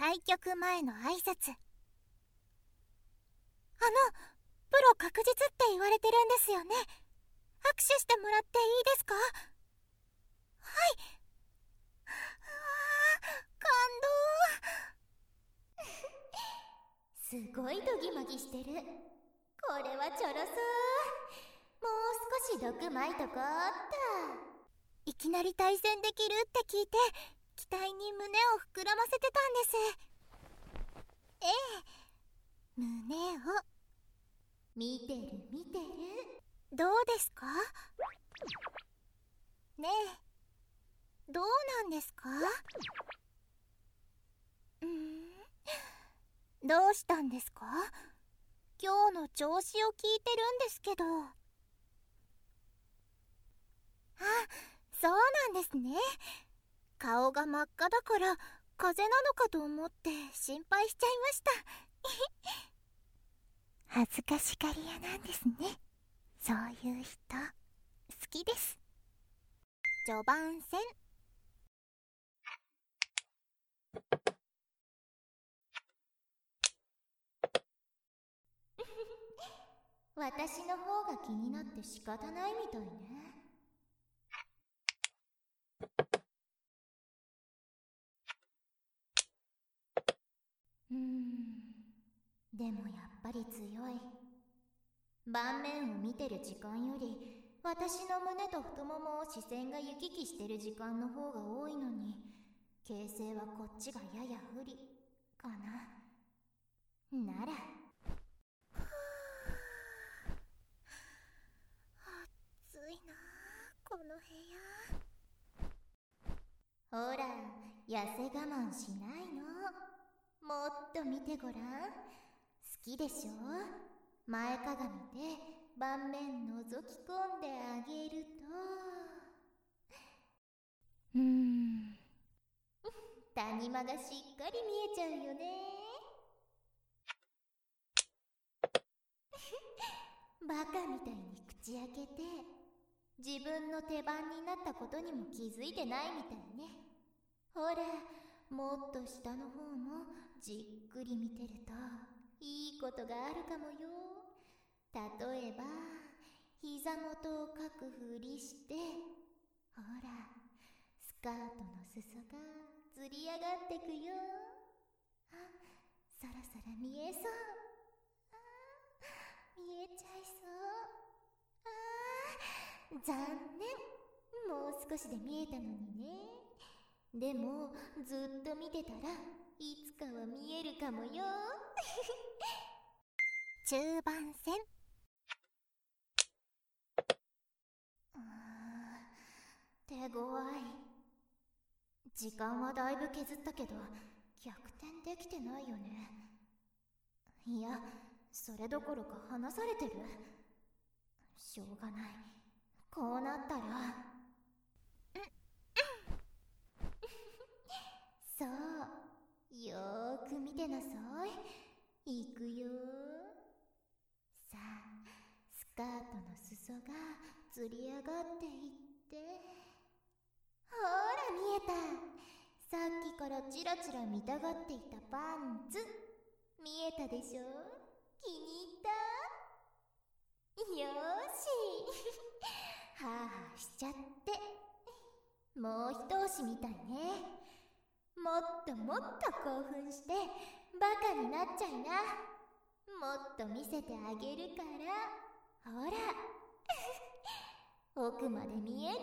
対局前の挨拶。プロ確実って言われてるんですよね。握手してもらっていいですか？はい。感すごいドギマギしてる。これはちょろそう。もう少し毒まいとこっと。 いきなり対戦できるって聞いて、期待に胸を膨らませてたんです。ええ、胸を見てる見てる。 どうですか？ねえ、どうなんですか？どうしたんですか？今日の調子を聞いてるんですけど。あ、そうなんですね。顔が真っ赤だから風邪なのかと思って心配しちゃいました。恥ずかしがり屋なんですね。そういう人好きです。序盤戦。 私の方が気になって仕方ないみたいね。でもやっぱり強い。盤面を見てる時間より私の胸と太ももを視線が行き来してる時間の方が多いのに、形勢はこっちがやや不利かな。なら暑いなこの部屋。ほら、痩せ我慢しないの。もっと見てごらん。好きでしょ？前かがみで盤面覗き込んであげると谷間がしっかり見えちゃうよね。バカみたいに口開けて自分の手番になったことにも気づいてないみたいね。ほら、もっと下の方もじっくり見てるといいことがあるかもよ。例えば膝元をかくふりして、ほらスカートの裾がずり上がってくよ。あ、そろそろ見えそう。見えちゃいそう。残念。もう少しで見えたのにね。でもずっと見てたらいつかは見えるかもよ。 中盤戦。 手強い。時間はだいぶ削ったけど逆転できてないよね。いや、それどころか離されてる。しょうがない。こうなったらそう、よーく見てなさい。いくよ。さあ、スカートの裾がずり上がっていって、ほら見えた。さっきからチラチラ見たがっていたパンツ見えたでしょ。気に入った？よーしはあはあしちゃって。もう一押しみたいね。もっともっと興奮してバカになっちゃいな。もっと見せてあげるから。ほら奥まで見える？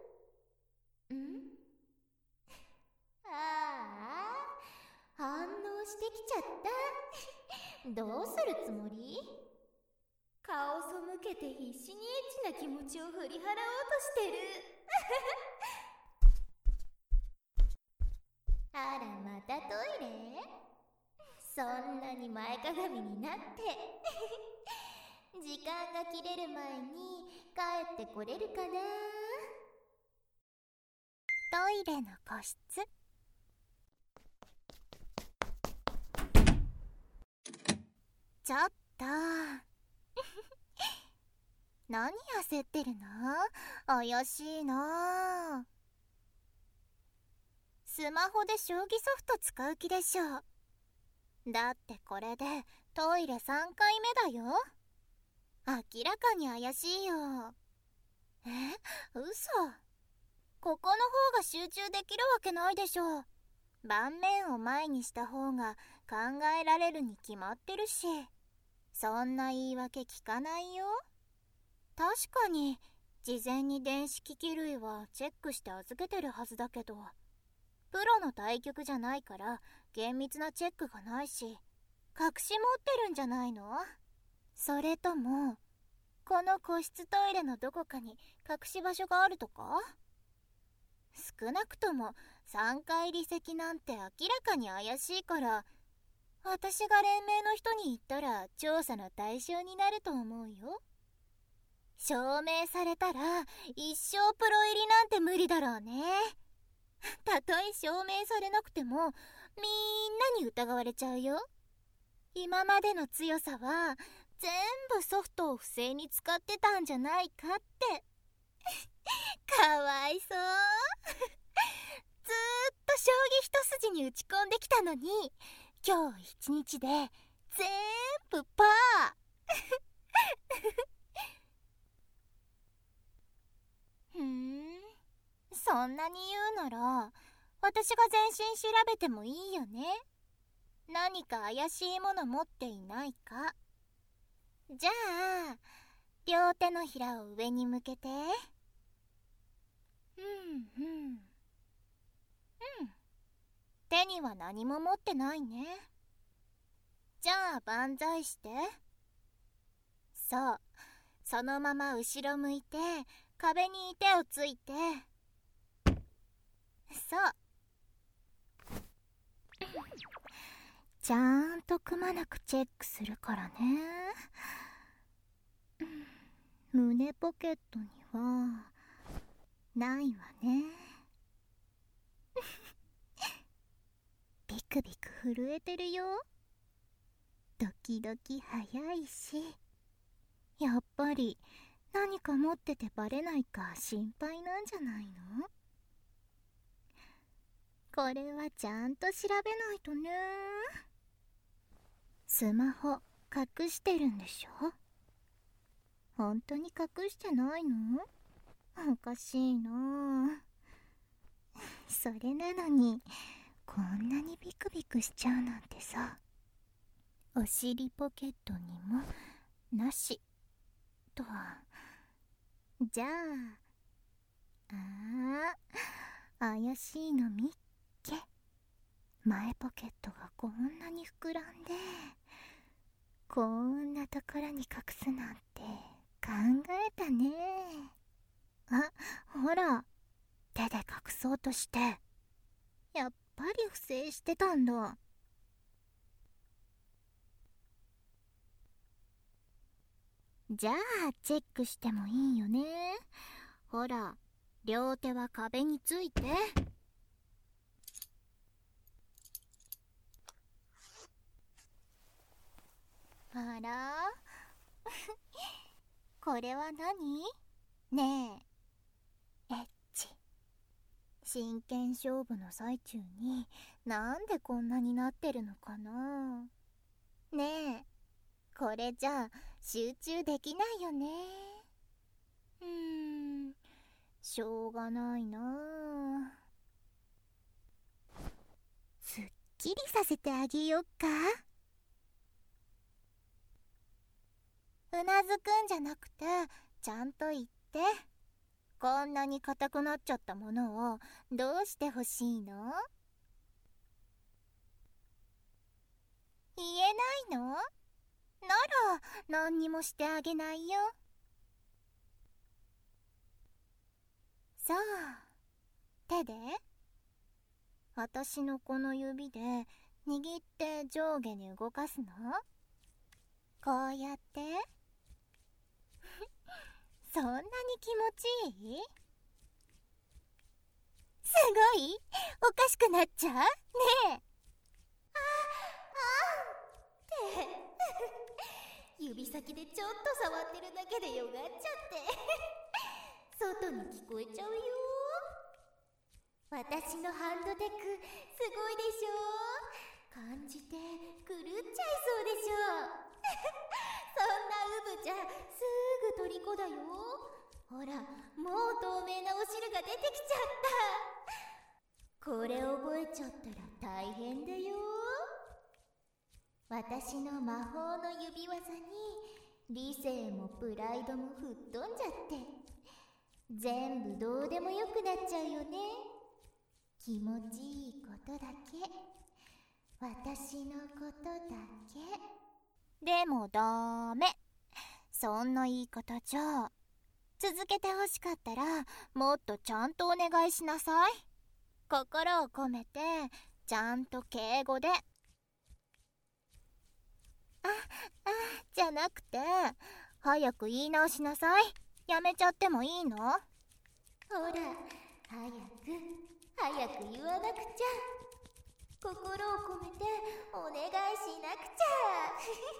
ああ、反応してきちゃったどうするつもり？顔背けて必死にエッチな気持ちを振り払おうとしてるあら、またトイレ？そんなに前かがみになって時間が切れる前に帰ってこれるかな。 トイレの個室。ちょっと何焦ってるの？怪しいな。 スマホで将棋ソフト使う気でしょ。だってこれでトイレ3回目だよ。明らかに怪しいよ。嘘。ここの方が集中できるわけないでしょ。盤面を前にした方が考えられるに決まってるし。そんな言い訳聞かないよ。確かに事前に電子機器類はチェックして預けてるはずだけど、プロの対局じゃないから厳密なチェックがないし、隠し持ってるんじゃないの？それともこの個室トイレのどこかに隠し場所があるとか？少なくとも3回離席なんて明らかに怪しいから、私が連盟の人に言ったら調査の対象になると思うよ。証明されたら一生プロ入りなんて無理だろうね。たとえ証明されなくてもみんなに疑われちゃうよ。今までの強さは全部ソフトを不正に使ってたんじゃないかってかわいそう。ずーっと将棋一筋に打ち込んできたのに、今日一日で全部パーそんなに言うなら私が全身調べてもいいよね。何か怪しいもの持っていないか。じゃあ両手のひらを上に向けて。手には何も持ってないね。じゃあ万歳して。そう、そのまま後ろ向いて壁に手をついて。そう。ちゃんとくまなくチェックするからね。胸ポケットにはないわね。ビクビク震えてるよ。ドキドキ早いし、やっぱり何か持っててバレないか心配なんじゃないの？これはちゃんと調べないとね。スマホ隠してるんでしょ？本当に隠してないの？おかしいな。それなのにこんなにビクビクしちゃうなんてさ。お尻ポケットにもなしとは。じゃあ怪しいのみっけ。前ポケットがこんなに膨らんでこんなところに隠すなんて考えたね。ほら、手で隠そうとしてやっぱり不正してたんだ。じゃあチェックしてもいいよね。ほら、両手は壁について。あらこれは何？ねえ、エッチ。真剣勝負の最中になんでこんなになってるのかな。ねえ、これじゃあ集中できないよね。しょうがないな。すっきりさせてあげよっか。うなずくんじゃなくてちゃんと言って。こんなに硬くなっちゃったものをどうしてほしいの？言えないの？なら何にもしてあげないよ。さあ、手で私のこの指で握って上下に動かすの？こうやってそんなに気持ちいい？すごいおかしくなっちゃうねえ。って指先でちょっと触ってるだけでよがっちゃって外に聞こえちゃうよ。 私のハンドテクすごいでしょ。感じて狂っちゃいそうでしょ。そんなウブじゃすぐ虜だよ。ほら、もう透明なお汁が出てきちゃった。これ覚えちゃったら大変だよ。私の魔法の指輪に理性もプライドも吹っ飛んじゃって全部どうでもよくなっちゃうよね。気持ちいいことだけ、私のことだけ。 でもダメ。そんな言い方じゃ。続けてほしかったらもっとちゃんとお願いしなさい。心を込めてちゃんと敬語で。じゃなくて早く言い直しなさい。やめちゃってもいいの？ほら、 早く言わなくちゃ。心を込めてお願いしなくちゃ。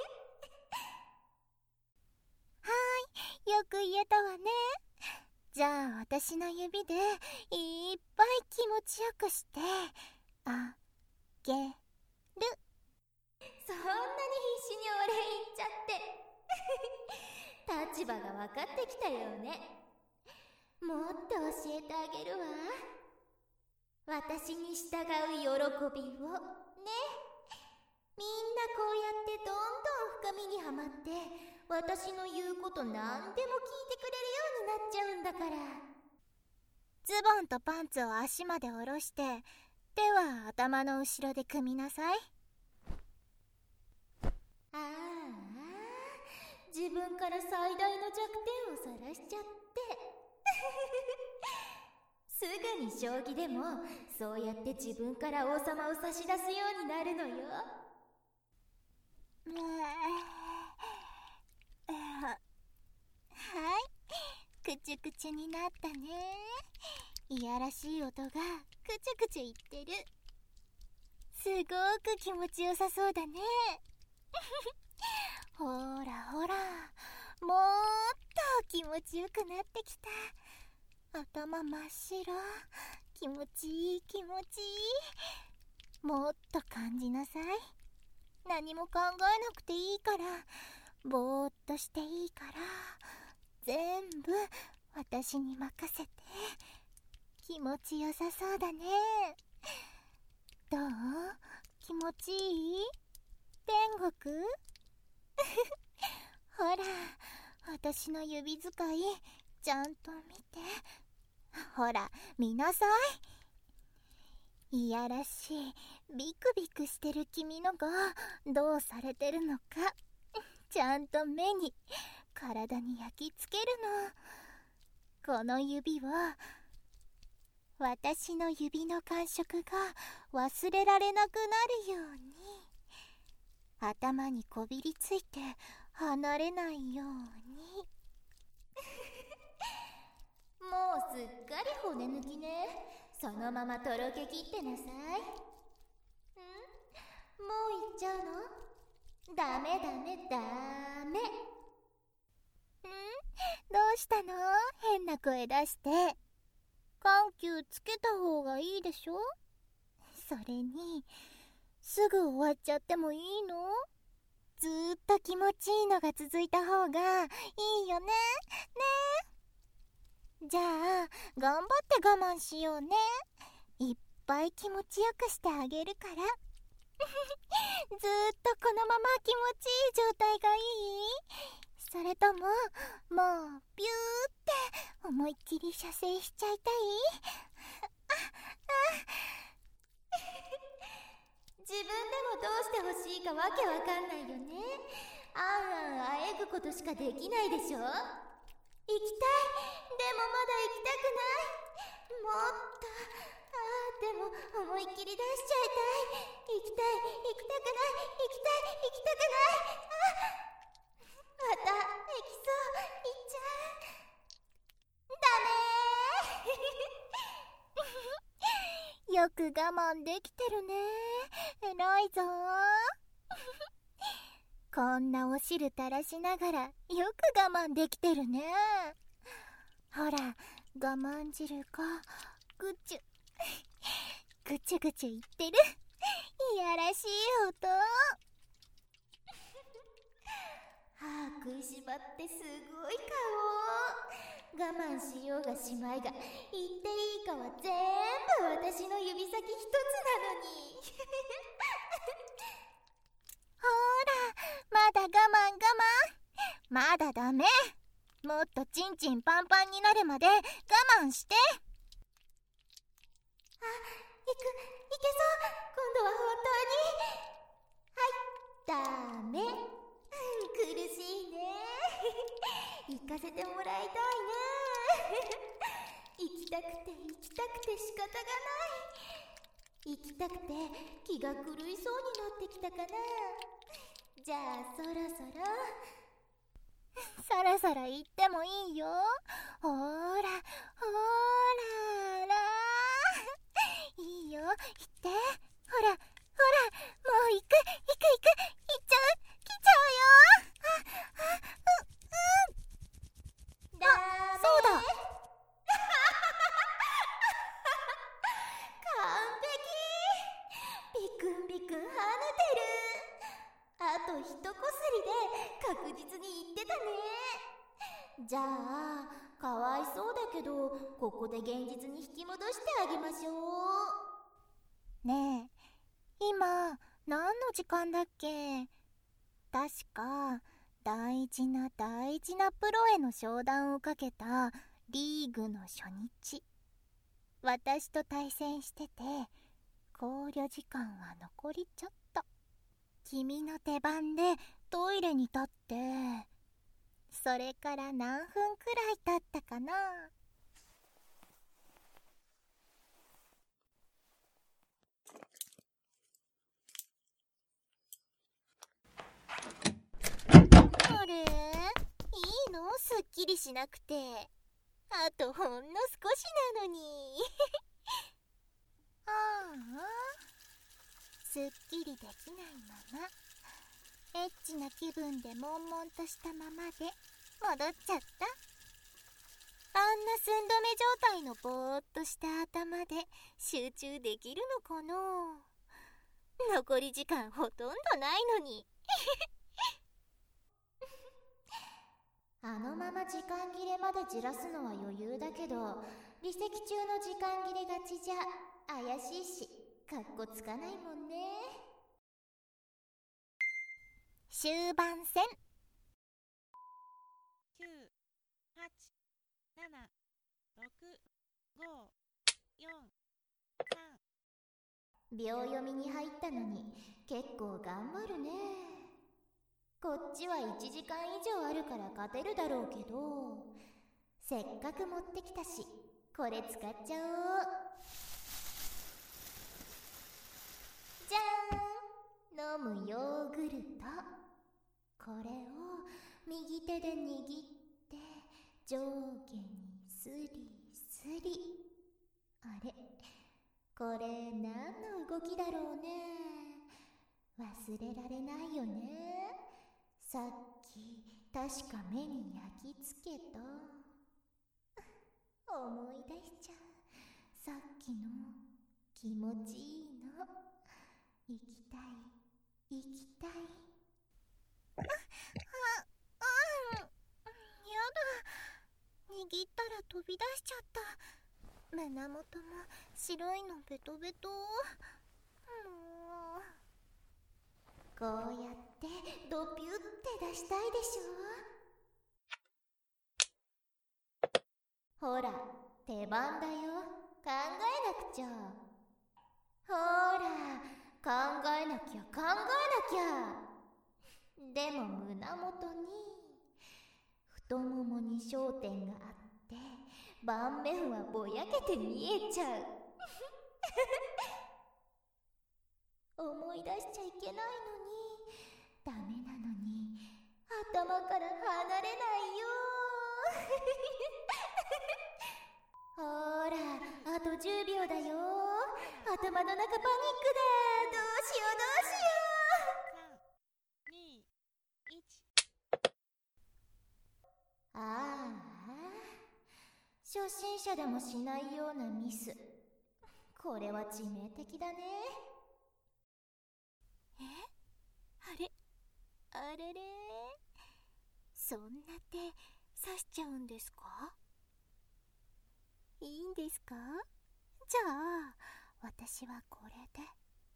よく言えたわね。じゃあ私の指でいっぱい気持ちよくしてあげる。 そんなに必死にお礼言っちゃって立場が分かってきたよね。もっと教えてあげるわ。私に従う喜びをね。みんなこうやってどんどん深みにはまって私の言うこと何でも聞いてくれるようになっちゃうんだから。 ズボンとパンツを足まで下ろして手は頭の後ろで組みなさい。 自分から最大の弱点を晒しちゃってすぐに将棋でもそうやって自分から王様を差し出すようになるのよ。 はい、くちゅくちゅになったね。いやらしい音がくちゅくちゅ言ってる。すごく気持ちよさそうだね。ほらほら、もっと気持ちよくなってきた。頭真っ白、気持ちいい気持ちいい。もっと感じなさい。何も考えなくていいから、ぼーっとしていいから、全部私に任せて。気持ちよさそうだね。どう？気持ちいい？天国？ほら、私の指使いちゃんと見て。ほら、見なさい。いやらしいビクビクしてる君のがどうされてるのかちゃんと目に体に焼き付けるの。この指は私の指の感触が忘れられなくなるように頭にこびりついて離れないように。 もうすっかり骨抜きね。そのままとろけきってなさい。もう行っちゃうの？ダメ。 どうしたの？変な声出して。緩急つけた方がいいでしょ。それにすぐ終わっちゃってもいいの？ずーっと気持ちいいのが続いた方がいいよね。じゃあ頑張って我慢しようね。いっぱい気持ちよくしてあげるから。ずーっとこのまま気持ちいい状態がいい？それとももうピューって思いっきり射精しちゃいたい？ 自分でもどうしてほしいかわけわかんないよね。あえぐことしかできないでしょ。行きたい。でもまだ行きたくない。もっと。でも思いっきり出しちゃいたい。行きたい。行きたくない。行きたい。行きたくない。また行きそう。行っちゃう。ダメよく我慢できてるね。偉いぞ。こんなお汁垂らしながらよく我慢できてるね。ほら、我慢汁がぐちゅぐちゅぐちゅ言ってる。いやらしい音。 歯食いしばってすごい顔。我慢しようがしまいが、言っていいかは全部私の指先一つなのに。 ほら、まだ我慢。まだダメ。もっとチンチンパンパンになるまで我慢して。 いけそう。今度は本当に。はい、ダメ。苦しいね。行かせてもらいたいね。行きたくて仕方がない。行きたくて気が狂いそうになってきたかな。じゃあそろそろ言ってもいいよ。ほらいいよ、言って。ほら、もう行っちゃうよ。 ダメ。 そうだ。 完璧。ビクン跳ねてる。あと一こすりで確実に言ってたね。じゃあかわいそうだけどここで現実に引き戻してあげましょう。 ねえ、今何の時間だっけ？確か大事なプロへの商談をかけたリーグの初日。私と対戦してて考慮時間は残りちょっと。君の手番でトイレに立って、それから何分くらい経ったかな。あれ？いいの？すっきりしなくて。あとほんの少しなのに。ああ、すっきりできないまま、エッチな気分で悶々としたままで戻っちゃった。あんな寸止め状態のぼーっとした頭で集中できるのかな。残り時間ほとんどないのに。 あのまま時間切れまでじらすのは余裕だけど、離席中の時間切れがちじゃ怪しいしかっこつかないもんね。 終盤戦。 9、8、7、6、5、4、3。 秒読みに入ったのに結構頑張るね。こっちは1時間以上あるから勝てるだろうけど、せっかく持ってきたしこれ使っちゃおう。じゃーん、飲むヨーグルト。これを右手で握って上下にスリスリ。あれ、これ何の動きだろうね。忘れられないよね。さっき確か目に焼き付けた。思い出しちゃう。さっきの気持ちいいの。行きたい。 やだ、握ったら飛び出しちゃった。胸元も白いのベトベト。 こうやってドピュって出したいでしょ。ほら、手番だよ。考えなくちゃ。ほら、考えなきゃ。でも胸元に太ももに焦点があって盤面はぼやけて見えちゃう。思い出しちゃいけないのに、ダメなのに頭から離れないよ。ほら、あと10秒だよ。頭の中パニックだ。どうしよ 3、2、1。 ああ、初心者でもしないようなミス。 これは致命的だね。 あれれ、そんな手刺しちゃうんですか？いいんですか？じゃあ私はこれで。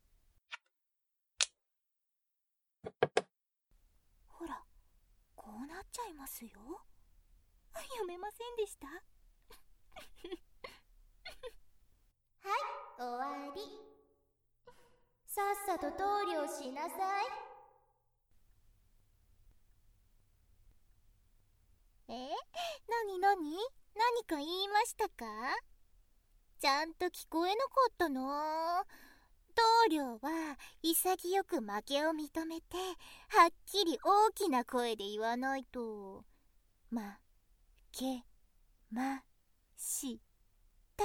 ほら、こうなっちゃいますよ。読めませんでした？ 終わり。さっさと投了しなさい。 何か言いましたか？ちゃんと聞こえなかったの。棟梁は潔く負けを認めて、はっきり大きな声で言わないと、負けましたって。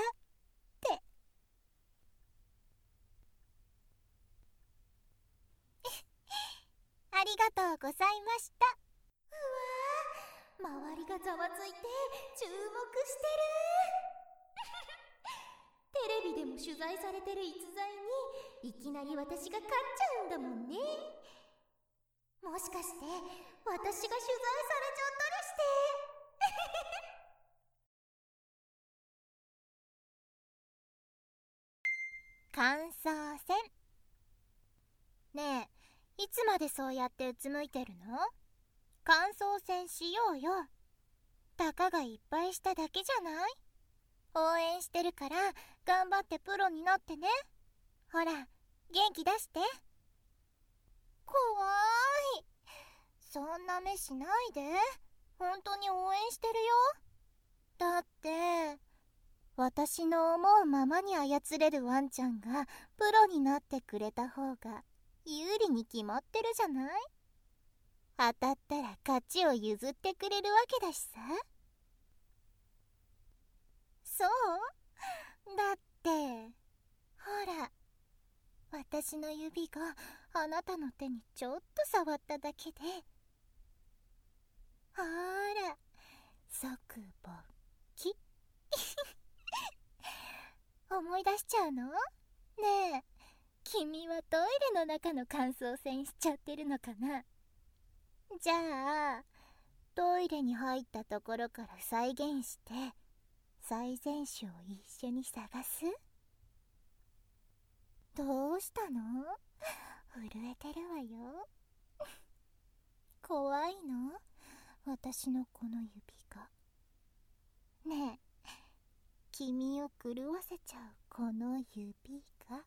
ありがとうございました。 周りがざわついて注目してる。テレビでも取材されてる逸材にいきなり私が勝っちゃうんだもんね。もしかして私が取材されちゃったりして。 感想戦。ねえ、いつまでそうやってうつむいてるの？感想戦しようよ。たかがいっぱいしただけじゃない？応援してるから頑張ってプロになってね。ほら、元気出して。怖い。そんな目しないで。本当に応援してるよ。だって私の思うままに操れるワンちゃんがプロになってくれた方が有利に決まってるじゃない？当たったら勝ちを譲ってくれるわけだしさ。そう？だってほら、私の指があなたの手にちょっと触っただけで、ほら、即勃起。思い出しちゃうの？ねえ、君はトイレの中の感想戦しちゃってるのかな？じゃあトイレに入ったところから再現して最善手を一緒に探す？どうしたの？震えてるわよ。怖いの？私のこの指が。ねえ、君を狂わせちゃうこの指が。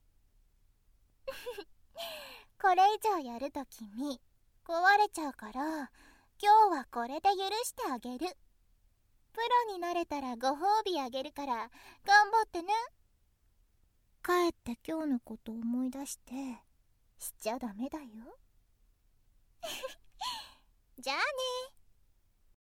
これ以上やると君壊れちゃうから、今日はこれで許してあげる。プロになれたらご褒美あげるから頑張ってね。帰って今日のこと思い出してしちゃダメだよ。じゃあね。